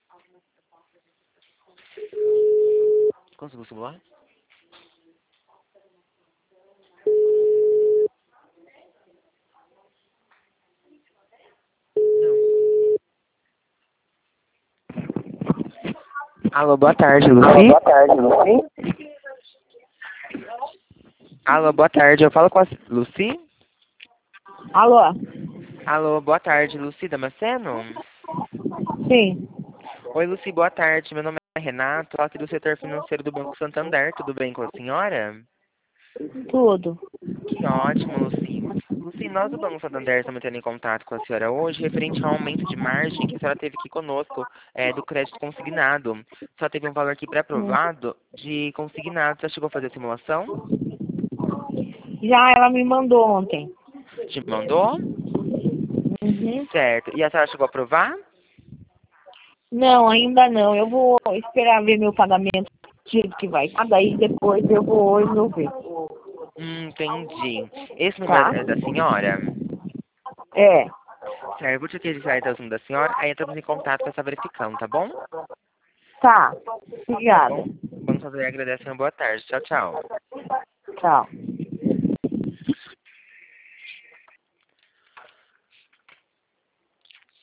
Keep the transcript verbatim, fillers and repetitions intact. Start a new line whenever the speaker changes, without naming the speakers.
Conseguiu o celular? Não. Alô, boa tarde,
Alô,
Lucy.
boa tarde, Lucy.
Alô, boa tarde, eu falo com a Lucy?
Alô?
Alô, boa tarde, Lucy Damasceno?
Sim,
Oi, Lucy, boa tarde, meu nome é Renato, aqui do setor financeiro do Banco Santander, tudo bem com a senhora?
tudo.
Que ótimo, Lucy. Lucy, nós do Banco Santander estamos entrando em contato com a senhora hoje referente ao aumento de margem que a senhora teve aqui conosco, é, do crédito consignado. A senhora teve um valor aqui pré-aprovado de consignado. Você chegou a fazer a simulação?
Já ela me mandou ontem.
Te mandou?
Uhum.
Certo. E a senhora chegou a aprovar?
Não, ainda não. Eu vou esperar ver meu pagamento que que vai. Ah, daí depois eu vou resolver.
Hum, entendi. Esse número
Tá?
é da senhora?
É.
Certo, eu vou te registrar então o número da senhora, aí entramos em contato para estar verificando, tá bom?
Tá.
Tá
Obrigada.
bom. Vamos fazer agradece uma boa tarde. Tchau, tchau.
Tchau.